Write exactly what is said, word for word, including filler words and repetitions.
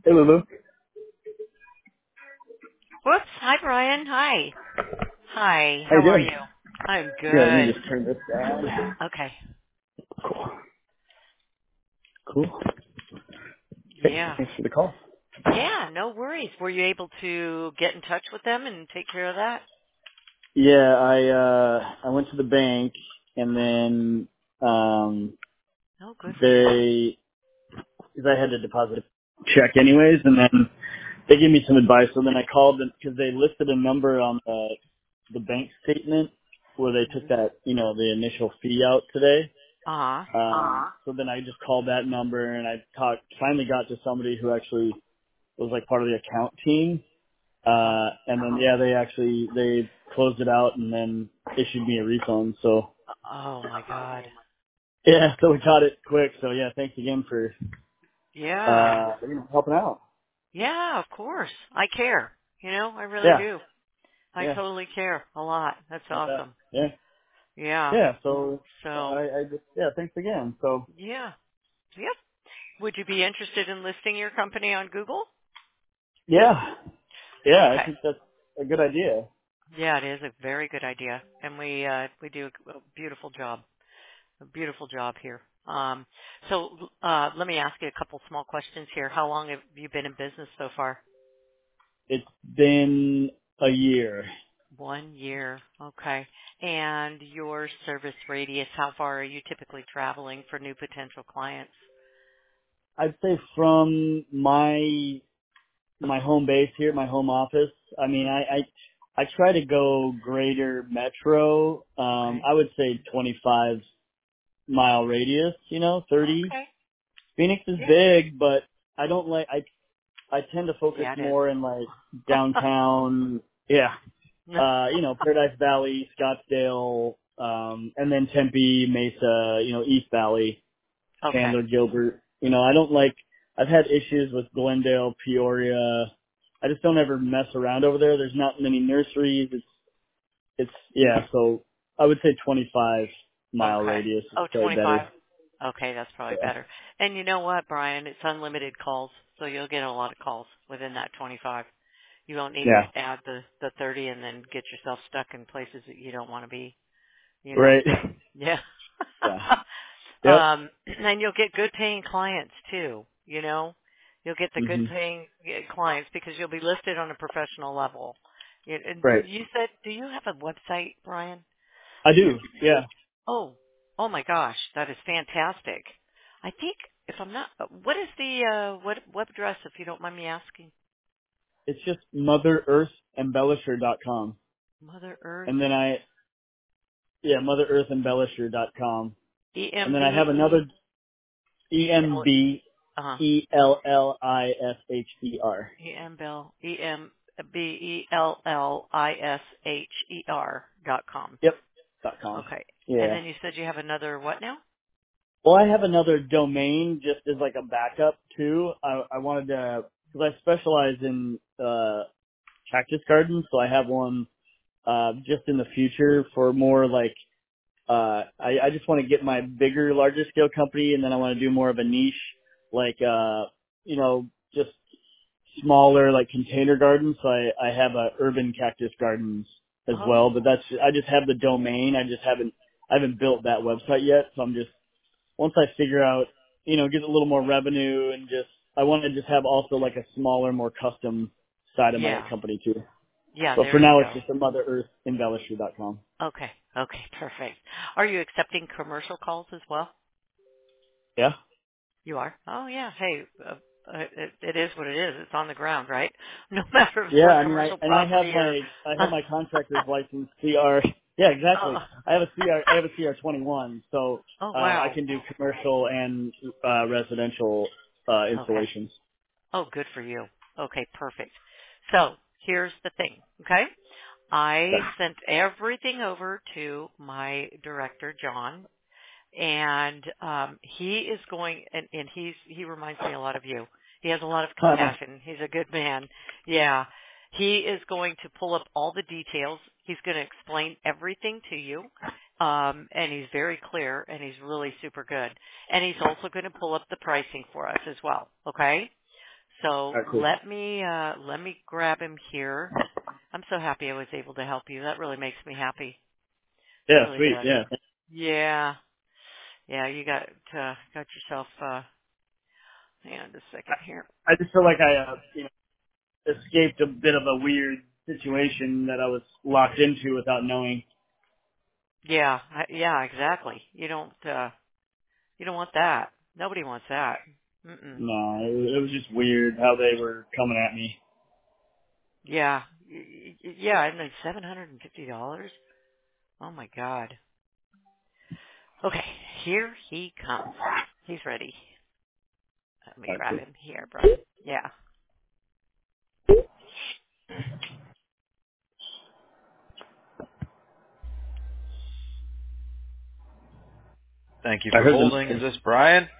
Hey, Lulu. Whoops. Hi, Brian. Hi. Hi. How you How are doing? you? I'm Yeah, let me good. just turn this down. Okay. Cool. Cool. Hey, Yeah. thanks for the call. Yeah, no worries. Were you able to get in touch with them and take care of that? Yeah, I uh I went to the bank and then um Oh, good for you. they because I had to deposit a check anyways, and then they gave me some advice. So then I called them because they listed a number on the the bank statement where they took Mhm. that you know the initial fee out today. Uh-huh. Um, so then I just called that number and I talked finally got to somebody who actually was like part of the account team. Uh-huh. Uh, and then yeah, they actually, they closed it out and then issued me a refund. So Oh, my God. yeah, so we got it quick. So yeah, thanks again for, Yeah. uh, you know, helping out. Yeah, of course. I care. You know, I really Yeah. do. I Yeah. totally care a lot. That's Yeah. awesome. Yeah. Yeah. Yeah. So I, So, I just, yeah, thanks again. So yeah. Yep. Would you be interested in listing your company on Google? yeah, yeah, I Okay. think that's a good idea. Yeah, it is a very good idea, and we uh, we do a, a beautiful job, a beautiful job here. Um, so uh, let me ask you a couple small questions here. How long have you been in business so far? It's been a year. One year. Okay. And your service radius, how far are you typically traveling for new potential clients? I'd say from my my home base here, my home office. I mean, Mhm. I, I, I try to go greater metro. Um, Okay. I would say twenty-five mile radius, you know, thirty. Okay. Phoenix is Yeah. big, but I don't like, I, I tend to focus Yeah, it is. more in like downtown. Yeah. Uh, you know, Paradise Valley, Scottsdale, um, and then Tempe, Mesa, you know, East Valley. Okay. Chandler, Gilbert. You know, I don't like, I've had issues with Glendale, Peoria. I just don't ever mess around over there. There's not many nurseries. It's, it's, yeah, so I would say twenty-five mile Okay. radius is Oh, probably better. twenty-five. Okay, that's probably Yeah. better. And you know what, Brian? It's unlimited calls, so you'll get a lot of calls within that twenty-five. You won't need Yeah. to add the the thirty and then get yourself stuck in places that you don't want to be. You know? Right. Yeah. Yeah. Yep. um, and you'll get good paying clients too. You know, you'll get the good hmm paying uh, clients because you'll be listed on a professional level. You, and Right. you said, do you have a website, Brian? I do. Yeah. Oh, oh my gosh, that is fantastic. I think if I'm not, uh, what is the uh, what web address if you don't mind me asking? It's just mother earth embellisher dot com. Mother Earth, And then I, yeah, mother earth embellisher dot com. E And M then B I have E another E E M L B uh E L L I S H E R. E M Bell E M B E L L I S H E R dot com. Yep. Dot com. Okay, and Yeah. then you said you have another what now? Well, I have another domain just as like a backup too. I, I wanted to, because I specialize in uh, cactus gardens, so I have one uh, just in the future for more like uh, I, I just want to get my bigger, larger scale company, and then I want to do more of a niche, like uh, you know, just smaller like container gardens. So I, I have a urban cactus gardens as well, but Oh, that's I just have the domain. I just haven't I haven't built that website yet, so I'm just once I figure out, you know, get a little more revenue and just, I want to just have also like a smaller, more custom side of my yeah, company too. yeah. But There for you now, it's go. just a Mother Earth Embellisher dot com. Okay, okay, perfect. Are you accepting commercial calls as well? Yeah. You are? Oh yeah. Hey, uh, uh, it, it is what it is. It's on the ground, right? No matter if it's Yeah. for I mean, I, commercial and I have property or. my, I have my contractor's license C R. Yeah, exactly. oh, I have a C R, I have a C R twenty-one. So, oh uh, I wow. can do commercial and, uh, residential, uh, Okay. installations. Oh, good for you. Okay, perfect. So here's the thing. Okay, I Yeah. sent everything over to my director, John, and um, he is going, and, and he's he reminds me a lot of you. He has a lot of Oh, nice. compassion. He's a good man. Yeah, he is going to pull up all the details. He's going to explain everything to you, um, and he's very clear, and he's really super good. And he's also going to pull up the pricing for us as well. Okay. So All right, cool. let me uh, let me grab him here. I'm so happy I was able to help you. That really makes me happy. It Yeah, really sweet. does. Yeah. Yeah. Yeah, you got uh, got yourself. Uh, hang on just a second here. I just feel like I, uh, you know, escaped a bit of a weird situation that I was locked into without knowing. Yeah, I, yeah, exactly. You don't uh, you don't want that. Nobody wants that. Mm-mm. No, it, was- it was just weird how they were coming at me. Yeah, Y- y- yeah. I mean, seven hundred and fifty dollars. Oh my God. Okay, here he comes. He's ready. Let me All right, grab cool. him here, Brian. Yeah. Thank you I for heard holding. Is the this Brian?